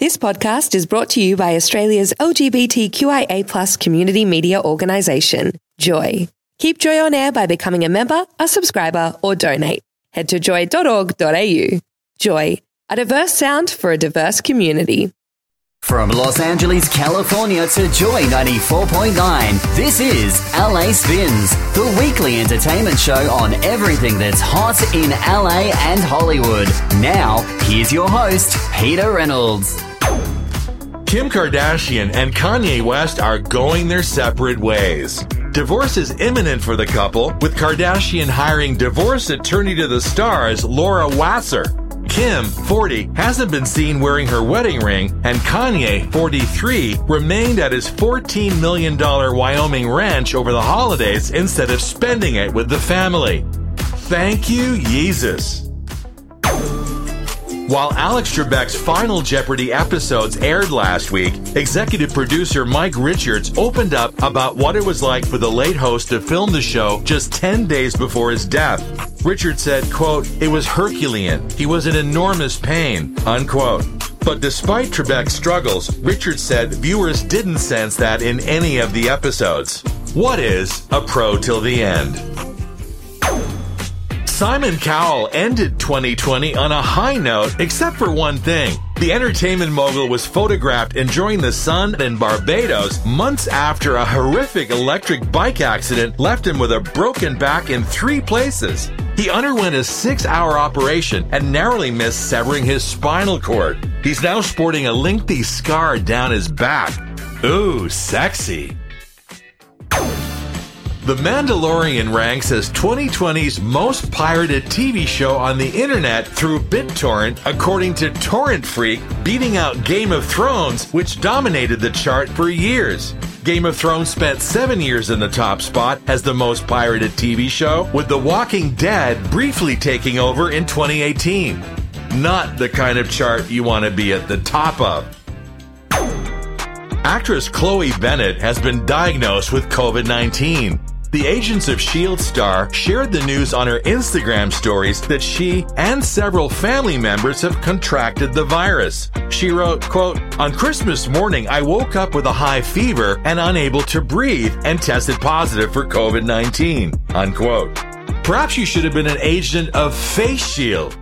This podcast is brought to you by Australia's LGBTQIA+ community media organisation, Joy. Keep Joy on air by becoming a member, a subscriber, or donate. Head to joy.org.au. Joy, a diverse sound for a diverse community. From Los Angeles, California to Joy 94.9, this is LA Spins, the weekly entertainment show on everything that's hot in LA and Hollywood. Now, here's your host, Peter Reynolds. Kim Kardashian and Kanye West are going their separate ways. Divorce is imminent for the couple, with Kardashian hiring divorce attorney to the stars, Laura Wasser. Kim, 40, hasn't been seen wearing her wedding ring, and Kanye, 43, remained at his $14 million Wyoming ranch over the holidays instead of spending it with the family. Thank you, Jesus. While Alex Trebek's final Jeopardy episodes aired last week, executive producer Mike Richards opened up about what it was like for the late host to film the show just 10 days before his death. Richards said, quote, "It was Herculean. He was in enormous pain," unquote. But despite Trebek's struggles, Richards said viewers didn't sense that in any of the episodes. What is a pro till the end? Simon Cowell ended 2020 on a high note, except for one thing. The entertainment mogul was photographed enjoying the sun in Barbados months after a horrific electric bike accident left him with a broken back in 3 places. He underwent a 6-hour operation and narrowly missed severing his spinal cord. He's now sporting a lengthy scar down his back. Ooh, sexy. The Mandalorian ranks as 2020's most pirated TV show on the internet through BitTorrent, according to Torrent Freak, beating out Game of Thrones, which dominated the chart for years. Game of Thrones spent 7 years in the top spot as the most pirated TV show, with The Walking Dead briefly taking over in 2018. Not the kind of chart you want to be at the top of. Actress Chloe Bennett has been diagnosed with COVID-19. The Agents of S.H.I.E.L.D. star shared the news on her Instagram stories that she and several family members have contracted the virus. She wrote, quote, "On Christmas morning, I woke up with a high fever and unable to breathe and tested positive for COVID-19, unquote. Perhaps you should have been an agent of Face Shield.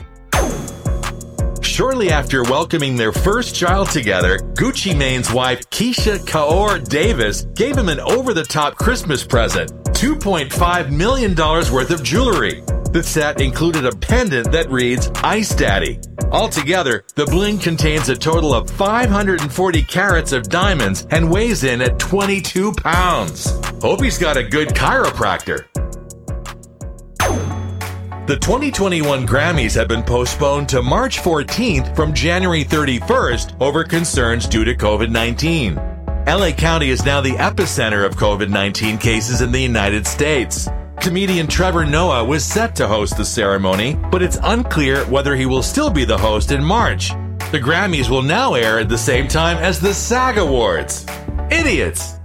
Shortly after welcoming their first child together, Gucci Mane's wife Keisha Kaur Davis gave him an over-the-top Christmas present, $2.5 million worth of jewelry. The set included a pendant that reads, "Ice Daddy." Altogether, the bling contains a total of 540 carats of diamonds and weighs in at 22 pounds. Hope he's got a good chiropractor. The 2021 Grammys have been postponed to March 14th from January 31st over concerns due to COVID-19. LA County is now the epicenter of COVID-19 cases in the United States. Comedian Trevor Noah was set to host the ceremony, but it's unclear whether he will still be the host in March. The Grammys will now air at the same time as the SAG Awards. Idiots!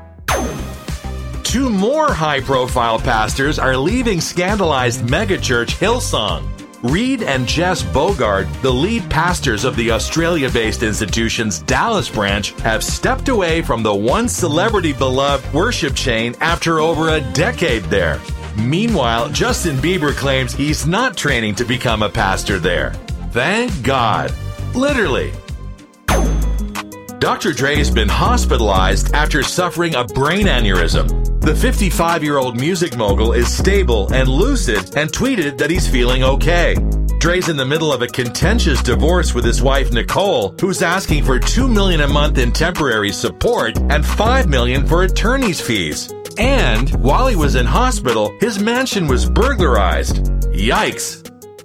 2 more high-profile pastors are leaving scandalized megachurch Hillsong. Reed and Jess Bogart, the lead pastors of the Australia-based institution's Dallas branch, have stepped away from the once celebrity-beloved worship chain after over a decade there. Meanwhile, Justin Bieber claims he's not training to become a pastor there. Thank God. Literally. Dr. Dre's been hospitalized after suffering a brain aneurysm. The 55-year-old music mogul is stable and lucid and tweeted that he's feeling okay. Dre's in the middle of a contentious divorce with his wife Nicole, who's asking for $2 million a month in temporary support and $5 million for attorney's fees. And while he was in hospital, his mansion was burglarized. Yikes.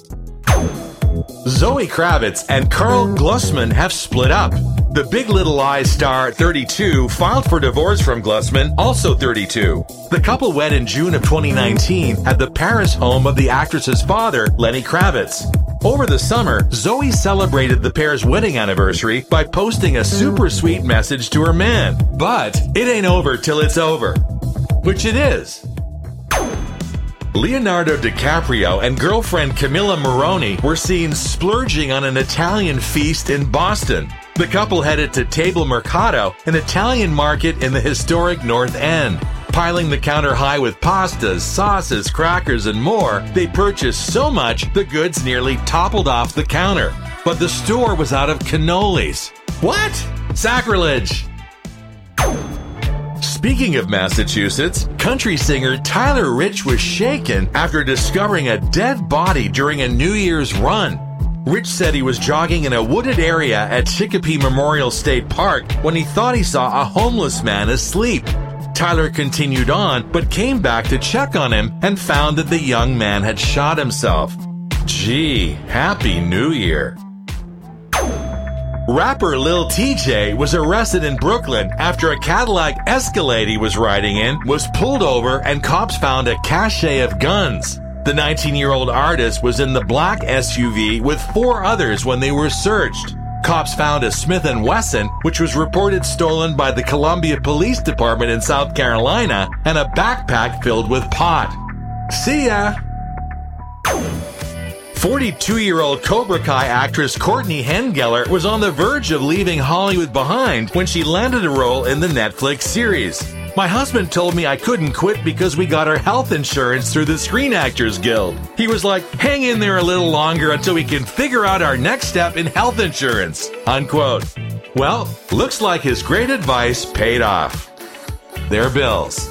Zoe Kravitz and Carl Glusman have split up. The Big Little Lies star, 32, filed for divorce from Glusman, also 32. The couple wed in June of 2019 at the Paris home of the actress's father, Lenny Kravitz. Over the summer, Zoe celebrated the pair's wedding anniversary by posting a super sweet message to her man. But it ain't over till it's over. Which it is. Leonardo DiCaprio and girlfriend Camilla Morrone were seen splurging on an Italian feast in Boston. The couple headed to Table Mercato, an Italian market in the historic North End. Piling the counter high with pastas, sauces, crackers, and more, they purchased so much the goods nearly toppled off the counter. But the store was out of cannolis. What? Sacrilege! Speaking of Massachusetts, country singer Tyler Rich was shaken after discovering a dead body during a New Year's run. Rich said he was jogging in a wooded area at Chicopee Memorial State Park when he thought he saw a homeless man asleep. Tyler continued on, but came back to check on him and found that the young man had shot himself. Gee, Happy New Year. Rapper Lil TJ was arrested in Brooklyn after a Cadillac Escalade he was riding in was pulled over and cops found a cache of guns. The 19-year-old artist was in the black SUV with 4 others when they were searched. Cops found a Smith & Wesson, which was reported stolen by the Columbia Police Department in South Carolina, and a backpack filled with pot. See ya! 42-year-old Cobra Kai actress Courtney Hengeler was on the verge of leaving Hollywood behind when she landed a role in the Netflix series. My husband told me I couldn't quit because we got our health insurance through the Screen Actors Guild. He was like, hang in there a little longer until we can figure out our next step in health insurance, unquote. Well, looks like his great advice paid off. Their bills.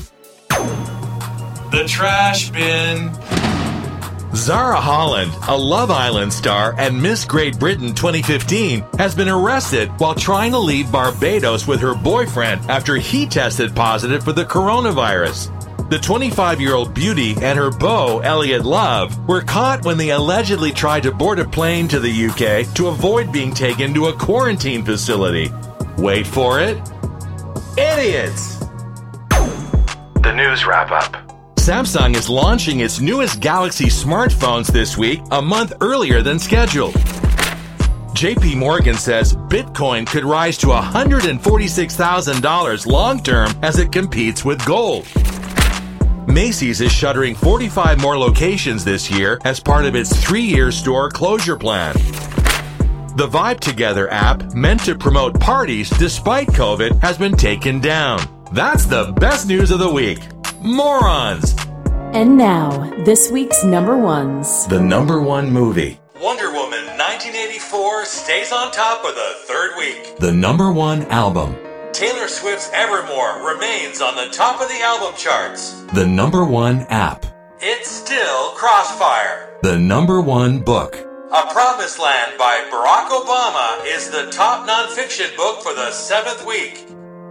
The trash bin. Zara Holland, a Love Island star and Miss Great Britain 2015, has been arrested while trying to leave Barbados with her boyfriend after he tested positive for the coronavirus. The 25-year-old beauty and her beau, Elliot Love, were caught when they allegedly tried to board a plane to the UK to avoid being taken to a quarantine facility. Wait for it. Idiots! The news wrap-up. Samsung is launching its newest Galaxy smartphones this week, a month earlier than scheduled. JP Morgan says Bitcoin could rise to $146,000 long-term as it competes with gold. Macy's is shuttering 45 more locations this year as part of its 3-year store closure plan. The Vibe Together app, meant to promote parties despite COVID, has been taken down. That's the best news of the week. Morons! And now, this week's number ones. The number one movie. Wonder Woman 1984 stays on top for the 3rd week. The number one album. Taylor Swift's Evermore remains on the top of the album charts. The number one app. It's still Crossfire. The number one book. A Promised Land by Barack Obama is the top nonfiction book for the 7th week.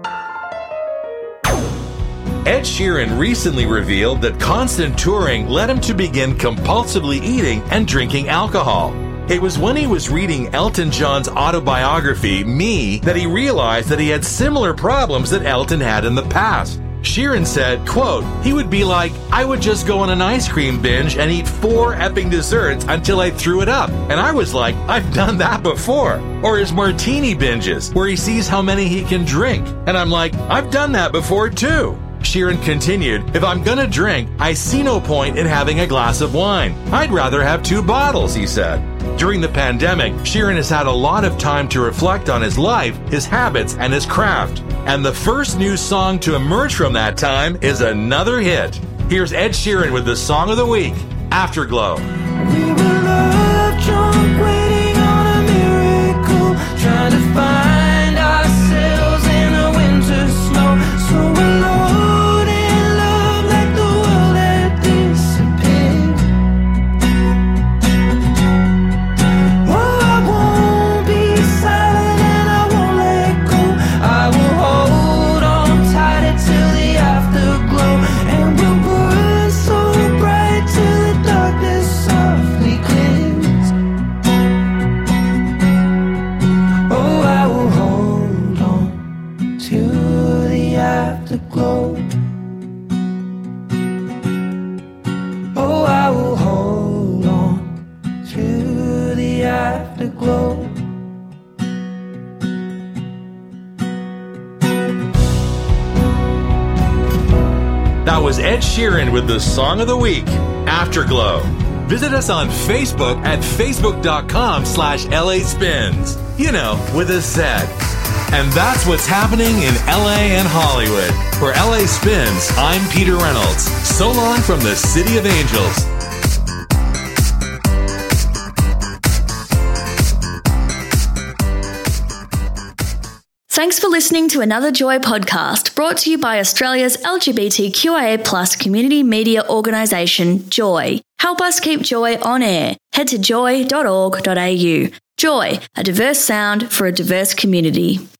Ed Sheeran recently revealed that constant touring led him to begin compulsively eating and drinking alcohol. It was when he was reading Elton John's autobiography, Me, that he realized that he had similar problems that Elton had in the past. Sheeran said, quote, he would be like, I would just go on an ice cream binge and eat 4 epping desserts until I threw it up. And I was like, I've done that before. Or his martini binges, where he sees how many he can drink. And I'm like, I've done that before too. Sheeran continued, if I'm gonna drink, I see no point in having a glass of wine. I'd rather have 2 bottles, he said. During the pandemic, Sheeran has had a lot of time to reflect on his life, his habits, and his craft. And the first new song to emerge from that time is another hit. Here's Ed Sheeran with the song of the week, Afterglow. We were love drunk, waiting on a miracle, trying to find ourselves in a winter snow. So alone in love, like the world had disappeared. Oh, I won't be silent and I won't let go. I will hold on tighter till the afterglow, and we'll burn so bright till the darkness softly clears. Oh, I will hold on to the afterglow. Oh, I will hold on to the afterglow. That was Ed Sheeran with the song of the week, Afterglow. Visit us on Facebook at facebook.com/LA Spins. You know, with a Z. And that's what's happening in LA and Hollywood. For LA Spins, I'm Peter Reynolds. So long from the City of Angels. Thanks for listening to another Joy podcast brought to you by Australia's LGBTQIA+ community media organisation, Joy. Help us keep Joy on air. Head to joy.org.au. Joy, a diverse sound for a diverse community.